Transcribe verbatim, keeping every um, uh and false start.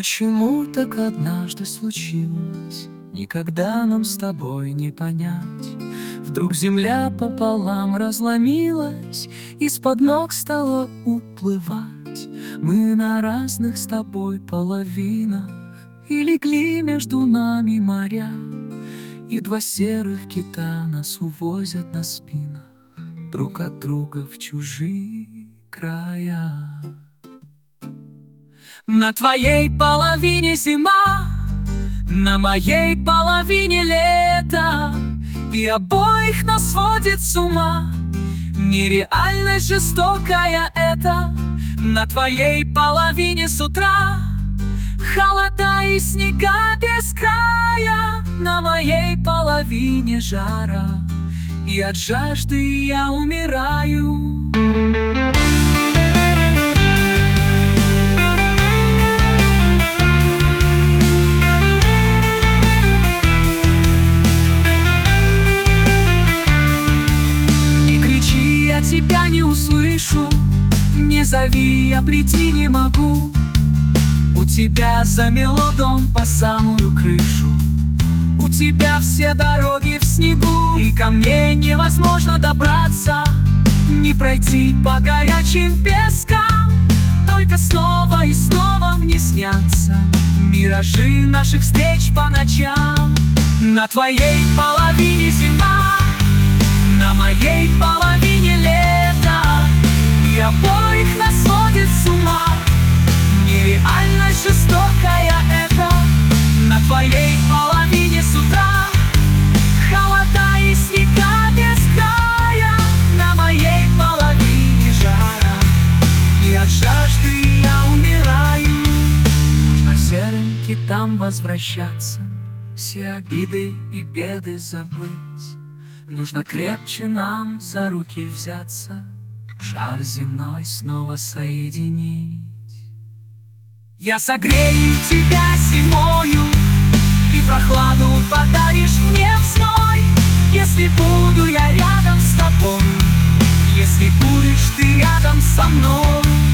Почему так однажды случилось? Никогда нам с тобой не понять. Вдруг земля пополам разломилась, из-под ног стала уплывать. Мы на разных с тобой половинах, и легли между нами моря, и два серых кита нас увозят на спинах друг от друга в чужие края. На твоей половине зима, на моей половине лето, и обоих нас сводит с ума нереальность жестокая эта. На твоей половине с утра холода и снега без края, на моей половине жара, и от жажды я умираю. Тебя не услышу, не зови, я прийти не могу. У тебя замело дом по самую крышу, у тебя все дороги в снегу, и ко мне невозможно добраться, не пройти по горячим пескам. Только снова и снова мне снятся миражи наших встреч по ночам. На твоей половине зима, на моей половине лето, и обоих нас сводит с ума нереальность жестокая эта. На твоей половине с утра холода и снега без края, на моей половине жара, и от жажды я умираю. Нужно серым китам возвращаться, все обиды и беды забыть. Нужно крепче нам за руки взяться, шар земной снова соединить. Я согрею тебя зимою, и прохладу подаришь мне в зной, если буду я рядом с тобой, если будешь ты рядом со мной.